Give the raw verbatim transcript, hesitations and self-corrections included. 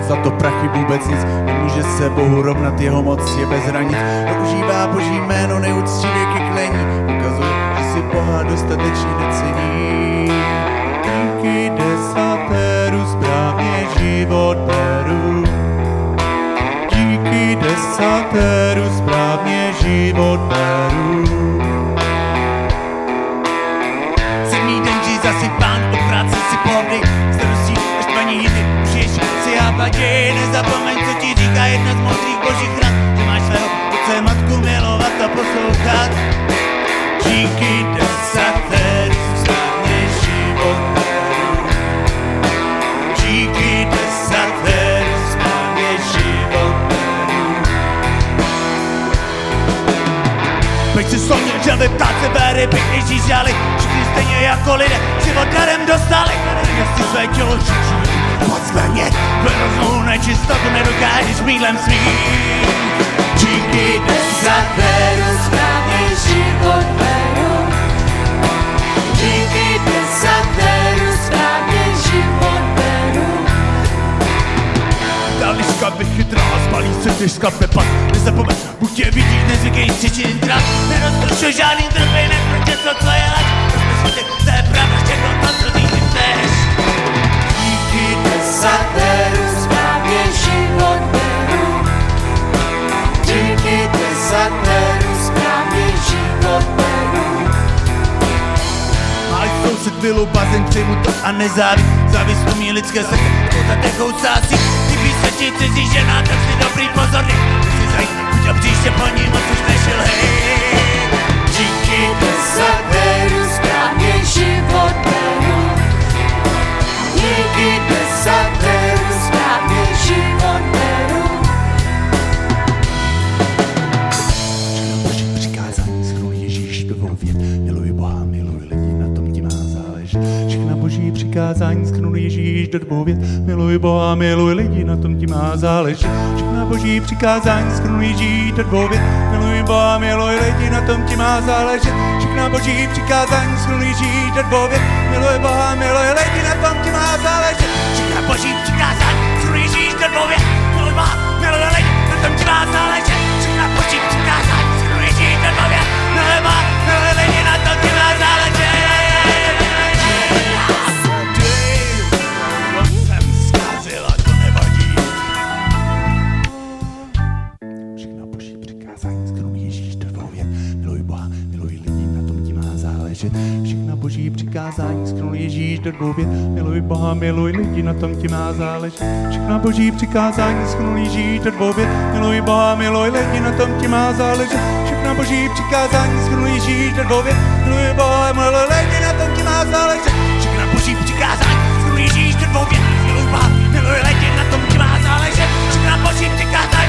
za to prachy vůbec nic. Nemůže se Bohu rovnat, jeho moc je bez hranic. Používá Boží jméno, neúctivě ke klení. Ukazuje, že si Boha dostatečně necení. Díky desateru správně život beru. Díky desateru správně život beru. Sedmý den ži zasypán, od práce si pohodlí. Starostí až paní jdy, užiješ si hápadě. Nezapomeň, co ti říká jedna z moudrých božích rad, že máš svého otce matku milovat a poslouchat. Díky desateru správně život beru. Díky desateru správně život beru. Pojď si sloně, želvy, ptáce, béry, pěkný žížály. Všichni stejně jako lidé život darem dostali. Jestli své tělo žičí, podzvaně, vyroznou nečistotu nedokážeš mýdlem svým. Díky desateru správně život beru. Díky desateru správně život beru. Ta liška vychytrala, spalí se tyžka pepat. Nezapomeň, Bůh tě vidí, nezvykej střečit drát. Neroztrušuj žádný drvej, neproč něco, co je lač. Rozmyslíte, to je pravda, všechno to, co ty chceš. Díky desateru správně život beru. Díky desateru správně život beru. Máš soused vilu, bazén, přejmu to a nezáví. Závisť umí lidské srdce, kouta techou sásí. Ty písači, cizí žena, tak si dobrý pozorný. Ty si zajít, buď a příště po ní moc už nešel, hej. Díky desateru správně život beru. Díky desateru správně život beru. Všechna Boží přikázání shrnul Ježíš do dvou vět. Miluj Boha, miluj lidi, na tom ti má záležet. Všechna Boží přikázání shrnul Ježíš do dvou vět. Miluj Boha, miluj lidi, na tom ti má záležet. Všechna Boží přikázání shrnul Ježíš do dvou vět. Miluj Boha, miluj lidi, na tom ti má záležet. Všechna Boží přikázání shrnul Ježíš do dvou vět. Miluj Boha, miluj lidi, na tom ti má záležet. Všechna Boží přikázání shrnul Ježíš do dvou vět. Miluj Boha, miluj lidi, na tom ti má záležet. Všechna Boží přikázání shrnul Ježíš do dvou vět. Miluj Boha, miluj lidi, na tom ti má záležet. Všechna Boží přikázání shrnul Ježíš do dvou vět. Miluj Boha, miluj lidi, na tom ti má záležet. Všechna Boží přikázání shrnul Ježíš do dvou vět. Miluj Boha, miluj lidi, na tom ti má záležet. Všechna Boží přikázání shrnul Ježíš do dvou vět. Miluj Boha, miluj lidi, na tom ti má záležet. Všechna Boží přikázání shrnul Ježíš do dvou vět. Miluj Boha, miluj lidi, na tom ti má záležet. Všechna Boží přikázání